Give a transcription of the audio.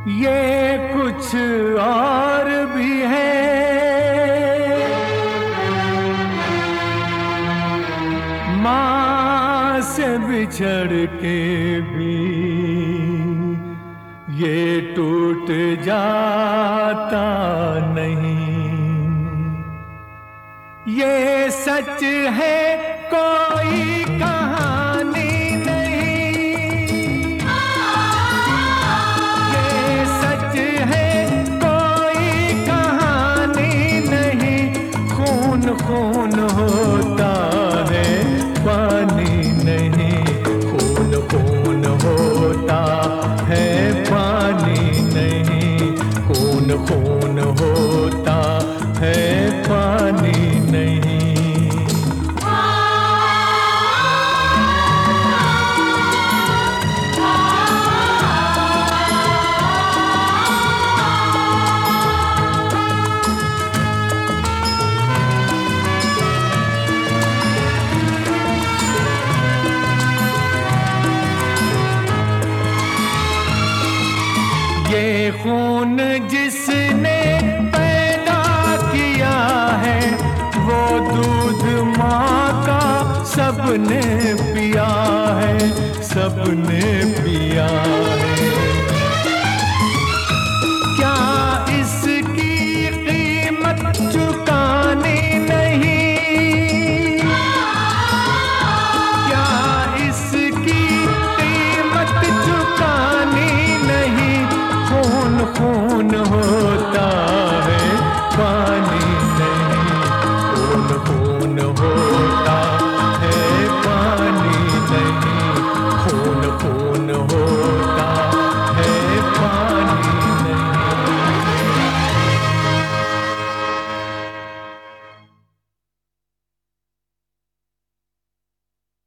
ये कुछ और भी है। माँ से बिछड़ के भी ये टूट जाता नहीं। ये सच है, कोई कहानी नहीं। ये सच है, कोई कहानी नहीं। खून खून होता है, पानी नहीं। खून खून होता है, पानी नहीं। खून खून होता है, पानी नहीं। ये खून जिसने पैदा किया है, वो दूध माँ का सबने पिया है, सबने पिया है।